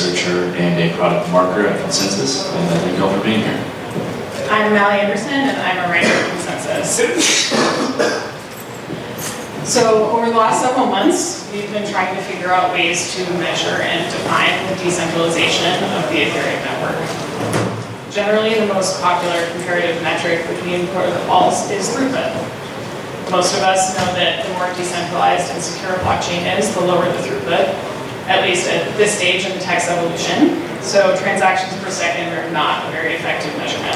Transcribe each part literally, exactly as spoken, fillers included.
researcher and a product marketer at Consensus, and uh, thank you all for being here. I'm Mallie Anderson, and I'm a writer at Consensus. So over the last several months, we've been trying to figure out ways to measure and define the decentralization of the Ethereum network. Generally, the most popular comparative metric between protocols is throughput. Most of us know that the more decentralized and secure a blockchain is, the lower the throughput, at least at this stage in the tech's evolution. So transactions per second are not a very effective measurement.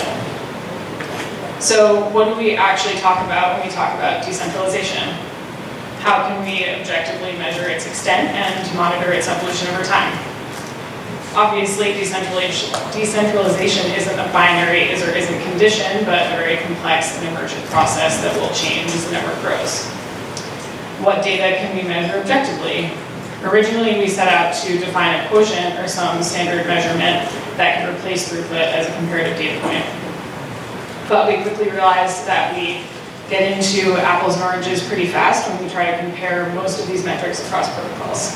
So what do we actually talk about when we talk about decentralization? How can we objectively measure its extent and monitor its evolution over time? Obviously, decentralization, decentralization isn't a binary is or isn't condition, but a very complex and emergent process that will change as the network grows. What data can we measure objectively? Originally, we set out to define a quotient or some standard measurement that could replace throughput as a comparative data point. But we quickly realized that we get into apples and oranges pretty fast when we try to compare most of these metrics across protocols.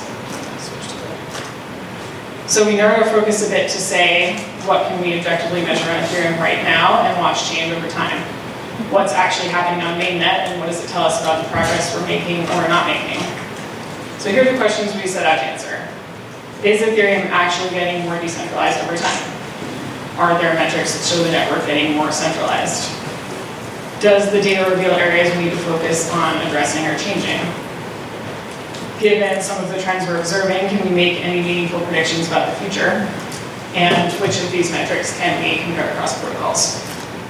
So we narrowed our focus a bit to say, what can we objectively measure on Ethereum right now and watch change over time? What's actually happening on mainnet, and what does it tell us about the progress we're making or not making? So here are the questions we set out to answer. Is Ethereum actually getting more decentralized over time? Are there metrics that show the network getting more centralized? Does the data reveal areas we need to focus on addressing or changing? Given some of the trends we're observing, can we make any meaningful predictions about the future? And which of these metrics can we compare across protocols?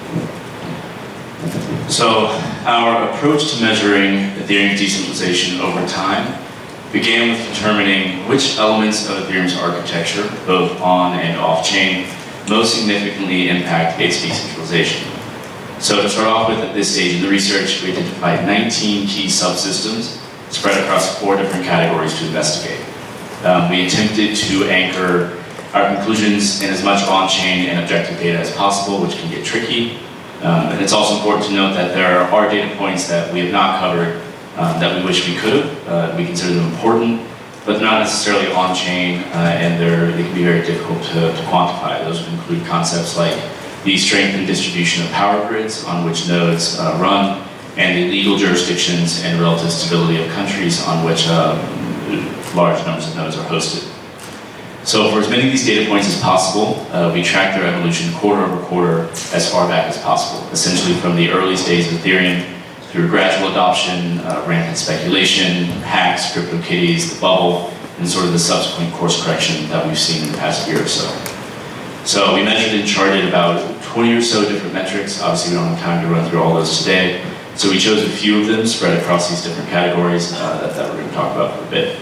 So our approach to measuring Ethereum's decentralization over time began with determining which elements of Ethereum's architecture, both on and off-chain, most significantly impact its decentralization. So to start off with, at this stage in the research, we identified nineteen key subsystems spread across four different categories to investigate. Um, we attempted to anchor our conclusions in as much on-chain and objective data as possible, which can get tricky. Um, and it's also important to note that there are data points that we have not covered um, that we wish we could have. Uh, we consider them important, but not necessarily on-chain, uh, and they're, they can be very difficult to, to quantify. Those would include concepts like the strength and distribution of power grids on which nodes uh, run, and the legal jurisdictions and relative stability of countries on which uh, large numbers of nodes are hosted. So for as many of these data points as possible, uh, we track their evolution quarter over quarter as far back as possible, essentially from the earliest days of Ethereum through gradual adoption, uh, rampant speculation, hacks, CryptoKitties, the bubble, and sort of the subsequent course correction that we've seen in the past year or so. So we measured and charted about twenty or so different metrics. Obviously, we don't have time to run through all those today. So we chose a few of them spread across these different categories uh, that, that we're going to talk about for a bit.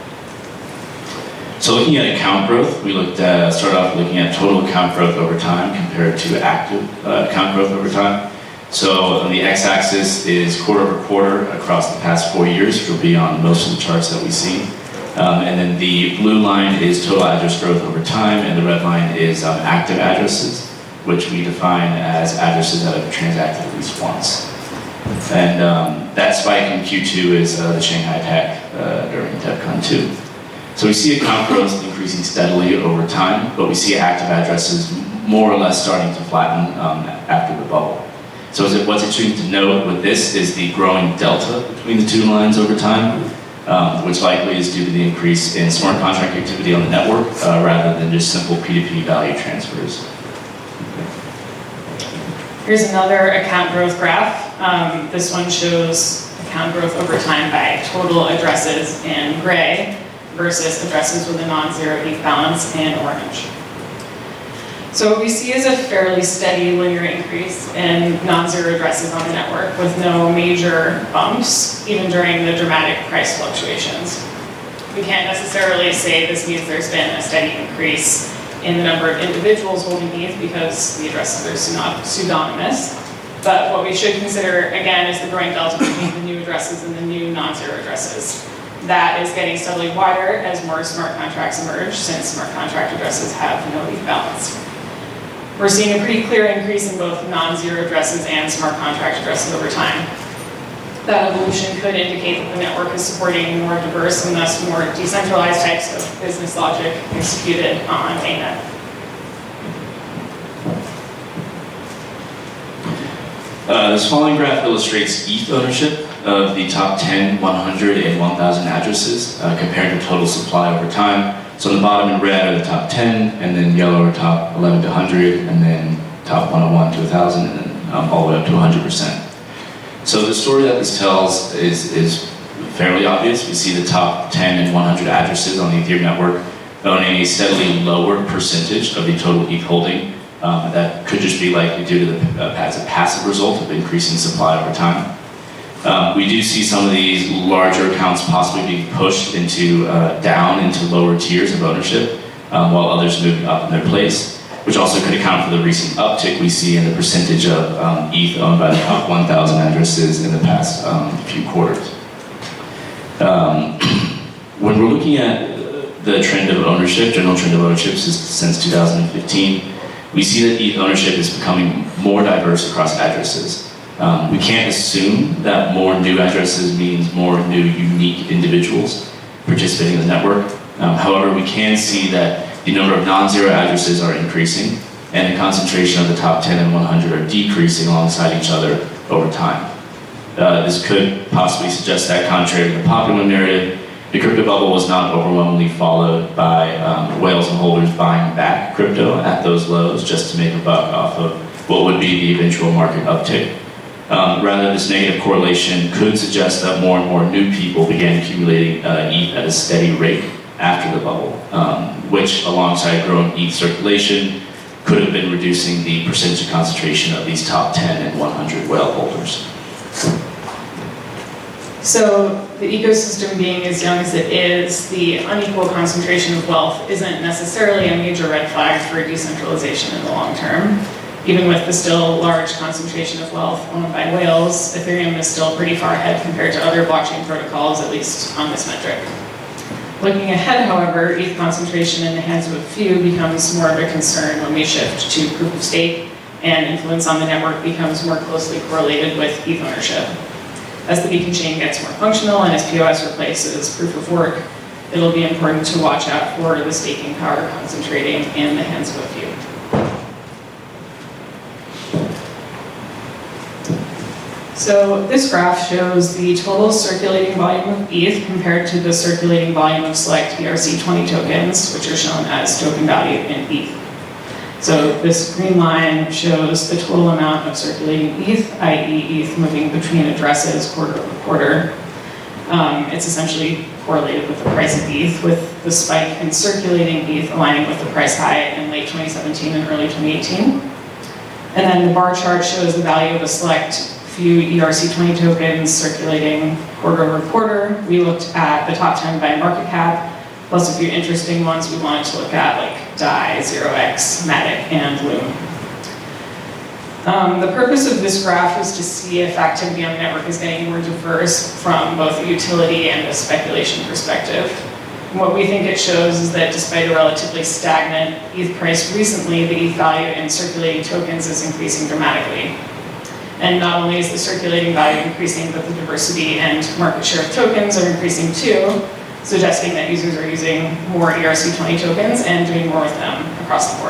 So looking at account growth, we looked at, started off looking at total account growth over time compared to active uh, account growth over time. So on the x-axis is quarter over quarter across the past four years, which will be on most of the charts that we see. Um, and then the blue line is total address growth over time, and the red line is um, active addresses, which we define as addresses that have transacted at least once. And um, that spike in Q two is uh, the Shanghai hack uh, during DevCon two. So we see account growth increasing steadily over time, but we see active addresses more or less starting to flatten um, after the bubble. So is it, what's interesting to note with this is the growing delta between the two lines over time, um, which likely is due to the increase in smart contract activity on the network uh, rather than just simple P two P value transfers. Here's another account growth graph. Um, this one shows account growth over time by total addresses in gray versus addresses with a non-zero E T H balance in orange. So what we see is a fairly steady linear increase in non-zero addresses on the network with no major bumps, even during the dramatic price fluctuations. We can't necessarily say this means there's been a steady increase in the number of individuals holding E T H because the addresses are pseudonymous. But what we should consider, again, is the growing delta between the new addresses and the new non-zero addresses. That is getting steadily wider as more smart contracts emerge, since smart contract addresses have no E T H balance. We're seeing a pretty clear increase in both non-zero addresses and smart contract addresses over time. that evolution could indicate that the network is supporting more diverse and thus more decentralized types of business logic executed on A net. Uh, this following graph illustrates E T H ownership of the top ten, one hundred, and one thousand addresses uh, compared to total supply over time. So on the bottom in red are the top ten, and then yellow are top eleven to one hundred, and then top one oh one to one thousand, and then um, all the way up to one hundred percent. So the story that this tells is, is fairly obvious. We see the top ten and one hundred addresses on the Ethereum network owning a steadily lower percentage of the total E T H holding. Um, that could just be likely due to the uh, as a passive result of increasing supply over time. Um, we do see some of these larger accounts possibly being pushed into uh, down into lower tiers of ownership, um, while others move up in their place, which also could account for the recent uptick we see in the percentage of um, E T H owned by the top one thousand addresses in the past um, few quarters. Um, when we're looking at the trend of ownership, general trend of ownership since two thousand fifteen, we see that E T H ownership is becoming more diverse across addresses. Um, we can't assume that more new addresses means more new unique individuals participating in the network. Um, however, we can see that the number of non-zero addresses are increasing, and the concentration of the top ten and one hundred are decreasing alongside each other over time. Uh, this could possibly suggest that, contrary to the popular narrative, the crypto bubble was not overwhelmingly followed by um, whales and holders buying back crypto at those lows just to make a buck off of what would be the eventual market uptick. Um, rather, this negative correlation could suggest that more and more new people began accumulating uh, E T H at a steady rate after the bubble, um, which, alongside growing E T H circulation, could have been reducing the percentage concentration of these top ten and one hundred whale holders. So the ecosystem being as young as it is, the unequal concentration of wealth isn't necessarily a major red flag for decentralization in the long term. Even with the still large concentration of wealth owned by whales, Ethereum is still pretty far ahead compared to other blockchain protocols, at least on this metric. Looking ahead, however, E T H concentration in the hands of a few becomes more of a concern when we shift to proof of stake, and influence on the network becomes more closely correlated with E T H ownership. As the beacon chain gets more functional and as P O S replaces proof of work, it'll be important to watch out for the staking power concentrating in the hands of a few. So this graph shows the total circulating volume of E T H compared to the circulating volume of select E R C twenty tokens, which are shown as token value in E T H. So this green line shows the total amount of circulating E T H, that is E T H moving between addresses quarter over quarter. Um, it's essentially correlated with the price of E T H, with the spike in circulating E T H aligning with the price high in late twenty seventeen and early twenty eighteen. And then the bar chart shows the value of a select few E R C twenty tokens circulating quarter over quarter. We looked at the top ten by market cap, plus a few interesting ones we wanted to look at, like D A I, zero x, Matic, and Loom. Um, the purpose of this graph is to see if activity on the network is getting more diverse from both a utility and a speculation perspective. And what we think it shows is that despite a relatively stagnant E T H price recently, the E T H value in circulating tokens is increasing dramatically. And not only is the circulating value increasing, but the diversity and market share of tokens are increasing too, suggesting that users are using more E R C twenty tokens and doing more with them across the board.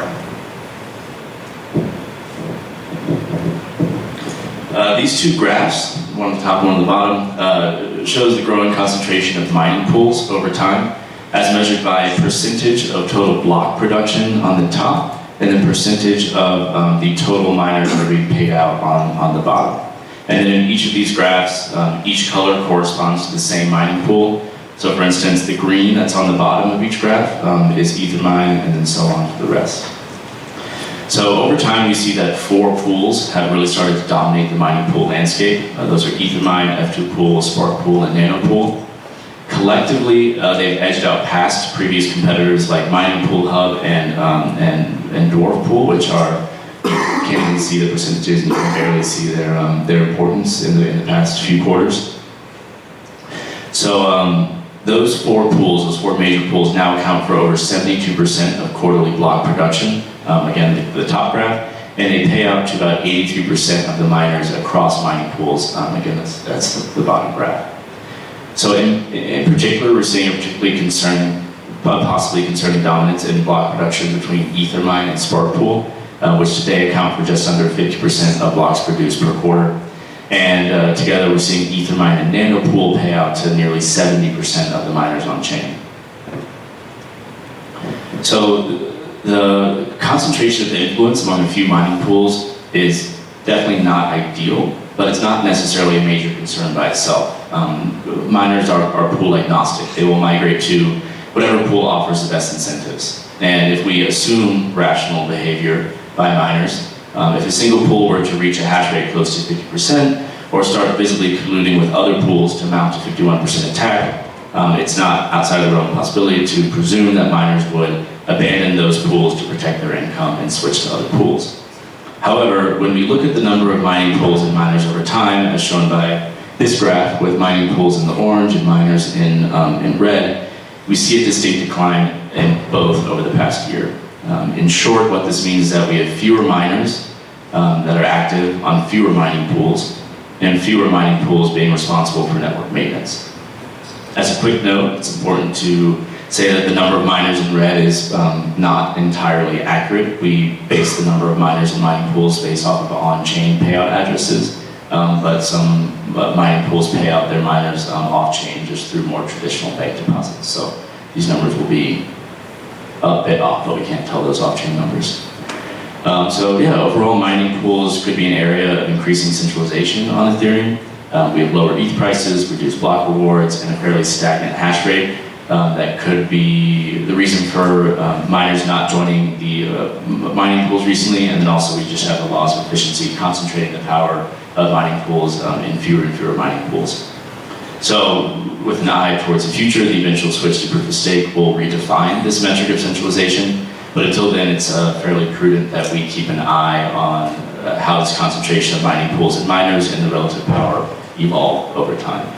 Uh, these two graphs, one on the top, one on the bottom, uh, shows the growing concentration of mining pools over time, as measured by percentage of total block production on the top, and the percentage of um, the total miners that are being paid out on, on the bottom. And then in each of these graphs, um, each color corresponds to the same mining pool. So for instance, the green that's on the bottom of each graph um, is Ethermine, and then so on for the rest. So over time, we see that four pools have really started to dominate the mining pool landscape. Uh, those are Ethermine, F two Pool, Spark Pool, and Nano Pool. Collectively, uh, they've edged out past previous competitors like Mining Pool Hub and, um, and, and Dwarf Pool, which are, you can't even see the percentages, and you can barely see their, um, their importance in the, in the past few quarters. So um, those four pools, those four major pools, now account for over seventy-two percent of quarterly block production. Um, again, the, the top graph, and they pay out to about eighty-three percent of the miners across mining pools. Um, again, that's, that's the, the bottom graph. So in, in particular, we're seeing a particularly concerning, possibly concerning dominance in block production between Ethermine and Sparkpool, uh, which today account for just under fifty percent of blocks produced per quarter. And uh, together we're seeing Ethermine and Nanopool pay out to nearly seventy percent of the miners on chain. So the concentration of influence among a few mining pools is definitely not ideal, but it's not necessarily a major concern by itself. Um, miners are, are pool agnostic. They will migrate to whatever pool offers the best incentives. And if we assume rational behavior by miners, um, if a single pool were to reach a hash rate close to fifty percent or start visibly colluding with other pools to mount a fifty-one percent attack, um, it's not outside of the realm of possibility to presume that miners would abandon those pools to protect their income and switch to other pools. However, when we look at the number of mining pools and miners over time, as shown by this graph with mining pools in the orange and miners in, um, in red, we see a distinct decline in both over the past year. Um, in short, what this means is that we have fewer miners um, that are active on fewer mining pools, and fewer mining pools being responsible for network maintenance. As a quick note, it's important to say that the number of miners in red is um, not entirely accurate. We base the number of miners in mining pools based off of on-chain payout addresses, um, but some uh, mining pools pay out their miners um, off-chain just through more traditional bank deposits. So these numbers will be a bit off, but we can't tell those off-chain numbers. Um, so yeah, overall mining pools could be an area of increasing centralization on Ethereum. Um, we have lower E T H prices, reduced block rewards, and a fairly stagnant hash rate. Um, that could be the reason for um, miners not joining the uh, mining pools recently, and then also we just have the loss of efficiency concentrating the power of mining pools um, in fewer and fewer mining pools. So with an eye towards the future, the eventual switch to proof of stake will redefine this metric of centralization, but until then it's uh, fairly prudent that we keep an eye on uh, how this concentration of mining pools and miners and the relative power evolve over time.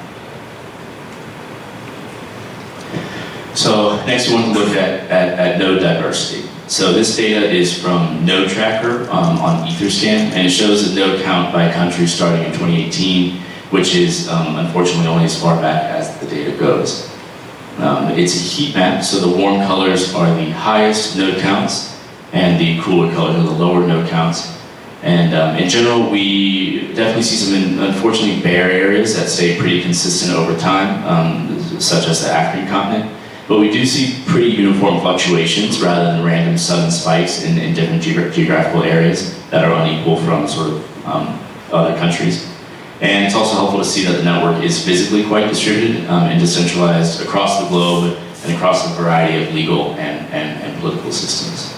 So next we want to look at, at, at node diversity. So this data is from Node Tracker um, on Etherscan, and it shows the node count by country starting in twenty eighteen, which is um, unfortunately only as far back as the data goes. Um, it's a heat map, so the warm colors are the highest node counts, and the cooler colors are the lower node counts. And um, in general, we definitely see some unfortunately bare areas that stay pretty consistent over time, um, such as the African continent. But we do see pretty uniform fluctuations rather than random sudden spikes in, in different geogra geographical areas that are unequal from sort of um, other countries. And it's also helpful to see that the network is physically quite distributed um, and decentralized across the globe and across a variety of legal and, and, and political systems.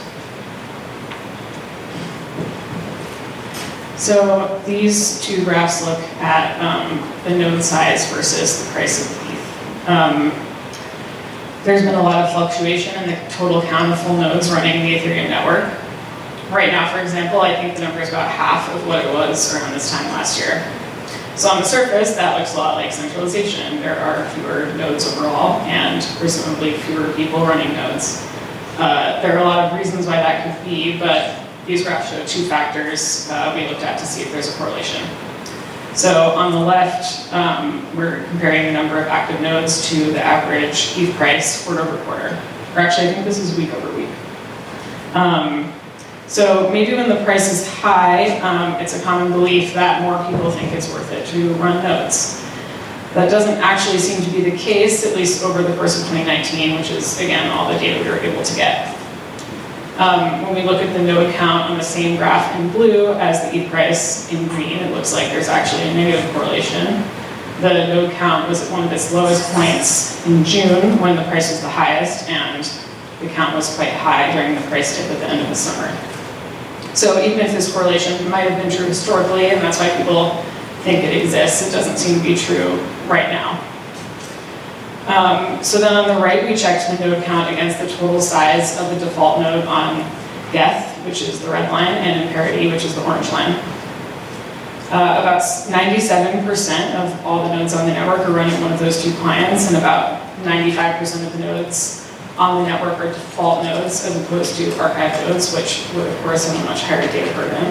So these two graphs look at um, the node size versus the price of E T H. Um, There's been a lot of fluctuation in the total count of full nodes running the Ethereum network. Right now, for example, I think the number is about half of what it was around this time last year. So on the surface, that looks a lot like centralization. There are fewer nodes overall, and presumably fewer people running nodes. Uh, there are a lot of reasons why that could be, but these graphs show two factors uh, we looked at to see if there's a correlation. So on the left, um, we're comparing the number of active nodes to the average E T H price quarter over quarter. Or actually, I think this is week over week. Um, so maybe when the price is high, um, it's a common belief that more people think it's worth it to run nodes. That doesn't actually seem to be the case, at least over the course of twenty nineteen, which is, again, all the data we were able to get. Um, when we look at the node count on the same graph in blue as the E T H price in green, it looks like there's actually a negative correlation. The node count was at one of its lowest points in June when the price was the highest, and the count was quite high during the price dip at the end of the summer. So even if this correlation might have been true historically, and that's why people think it exists, it doesn't seem to be true right now. Um, so then on the right, we checked the node count against the total size of the default node on Geth, which is the red line, and in Parity, which is the orange line. Uh, about ninety-seven percent of all the nodes on the network are running one of those two clients, and about ninety-five percent of the nodes on the network are default nodes as opposed to archive nodes, which would of course have a much higher data burden.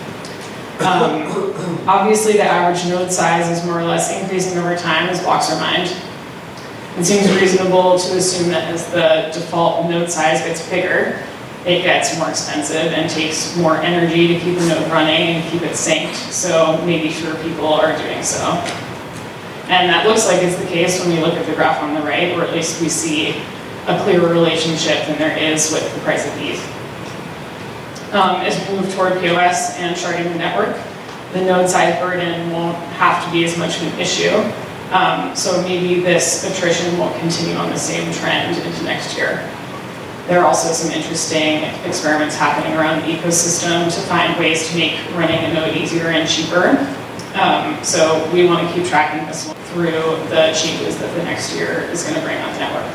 Um, obviously the average node size is more or less increasing over time as blocks are mined. It seems reasonable to assume that as the default node size gets bigger, it gets more expensive and takes more energy to keep a node running and keep it synced, so maybe fewer people are doing so. And that looks like it's the case when we look at the graph on the right, or at least we see a clearer relationship than there is with the price of E T H. Um, as we move toward P O S and sharding the network, the node size burden won't have to be as much of an issue. Um, so maybe this attrition won't continue on the same trend into next year. There are also some interesting experiments happening around the ecosystem to find ways to make running a node easier and cheaper. Um, so we want to keep tracking this one through the changes that the next year is going to bring on the network.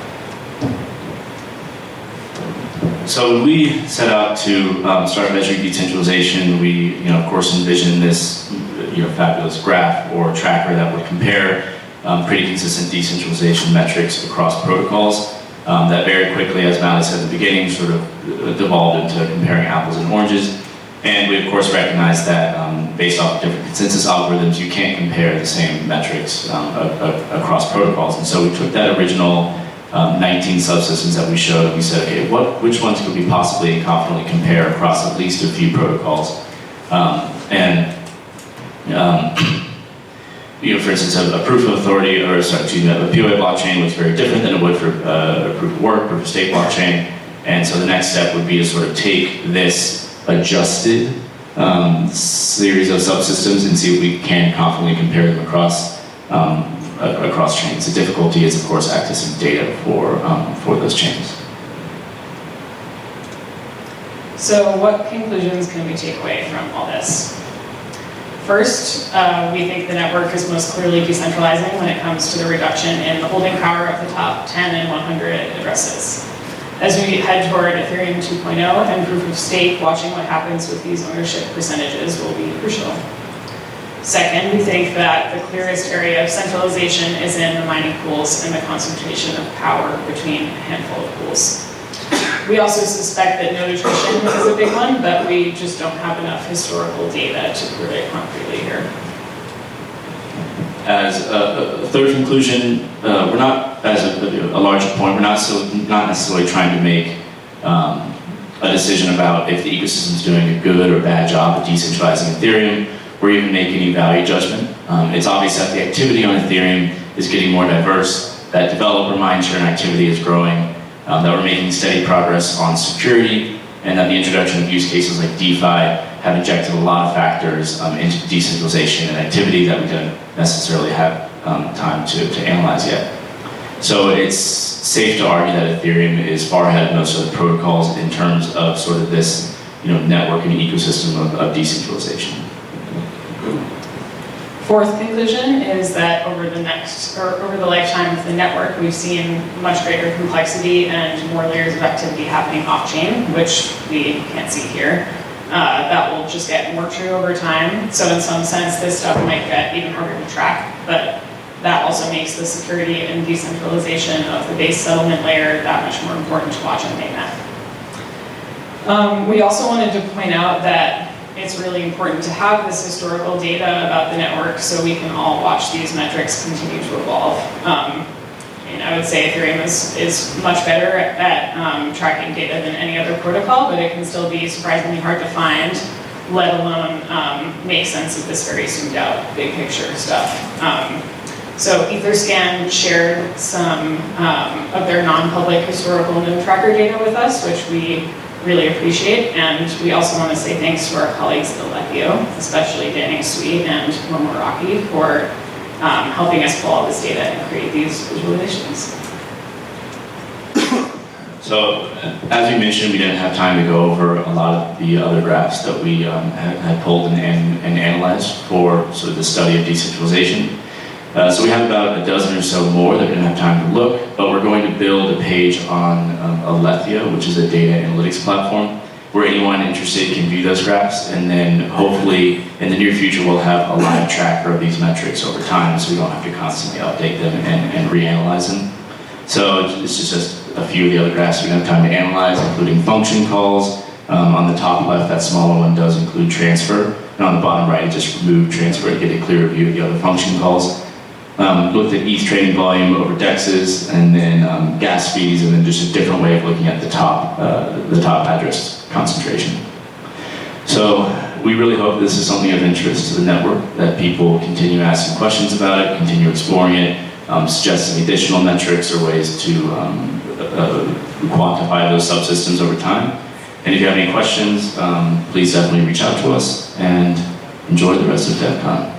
So when we set out to um, start measuring decentralization, we, you know, of course, envisioned this, you know, fabulous graph or tracker that would compare um, pretty consistent decentralization metrics across protocols. Um, that very quickly, as Mally said at the beginning, sort of devolved into comparing apples and oranges. And we, of course, recognize that um, based off different consensus algorithms, you can't compare the same metrics um, a, a, across protocols. And so we took that original um, nineteen subsystems that we showed, and we said, okay, what, which ones could we possibly and confidently compare across at least a few protocols? Um, and, um, you know, for instance, a, a proof of authority, or sorry, excuse me, a P O A blockchain looks very different than it would for uh, a proof of work, proof of stake blockchain. And so the next step would be to sort of take this adjusted um, series of subsystems and see if we can confidently compare them across um, across chains. The difficulty is, of course, accessing data for um, for those chains. So, what conclusions can we take away from all this? First, uh, we think the network is most clearly decentralizing when it comes to the reduction in the holding power of the top ten and one hundred addresses. As we head toward Ethereum two point oh and proof of stake, watching what happens with these ownership percentages will be crucial. Second, we think that the clearest area of centralization is in the mining pools and the concentration of power between a handful of pools. We also suspect that node attrition is a big one, but we just don't have enough historical data to prove it concretely here. As a, a third conclusion, uh, we're not, as a, a larger point, we're not, so, not necessarily trying to make um, a decision about if the ecosystem is doing a good or bad job of decentralizing Ethereum, or even make any value judgment. Um, it's obvious that the activity on Ethereum is getting more diverse, that developer mindshare and activity is growing, um, that we're making steady progress on security, and that the introduction of use cases like DeFi have injected a lot of factors um, into decentralization and activity that we don't necessarily have um, time to, to analyze yet. So it's safe to argue that Ethereum is far ahead of most other protocols in terms of sort of this, you know, network and ecosystem of, of decentralization. Fourth conclusion is that over the next, or over the lifetime of the network, we've seen much greater complexity and more layers of activity happening off-chain, which we can't see here. Uh, that will just get more true over time. So in some sense, this stuff might get even harder to track, but that also makes the security and decentralization of the base settlement layer that much more important to watch on mainnet. Um, we also wanted to point out that it's really important to have this historical data about the network so we can all watch these metrics continue to evolve. Um, and I would say Ethereum is, is much better at, at um, tracking data than any other protocol, but it can still be surprisingly hard to find, let alone um, make sense of this very zoomed out big picture stuff. Um, so Etherscan shared some um, of their non-public historical node tracker data with us, which we really appreciate, and we also want to say thanks to our colleagues at Alethio, especially Danny Sweet and Momoraki, for um, helping us pull all this data and create these visualizations. So, as we mentioned, we didn't have time to go over a lot of the other graphs that we um, had, had pulled and, and, and analyzed for sort of the study of decentralization. Uh, so we have about a dozen or so more that we didn't have time to look, but we're going to build a page on um, Alethio, which is a data analytics platform, where anyone interested can view those graphs, and then hopefully in the near future we'll have a live tracker of these metrics over time, so we don't have to constantly update them and, and reanalyze them. So it's just, just a few of the other graphs we don't have time to analyze, including function calls. Um, on the top left, that smaller one does include transfer. And on the bottom right, it just removed transfer to get a clearer view of the other function calls. Um, looked at E T H trading volume over dexes, and then um, gas fees, and then just a different way of looking at the top, uh, the top address concentration. So we really hope this is something of interest to the network, that people continue asking questions about it, continue exploring it, um, suggesting additional metrics or ways to um, uh, quantify those subsystems over time. And if you have any questions, um, please definitely reach out to us, and enjoy the rest of DevCon.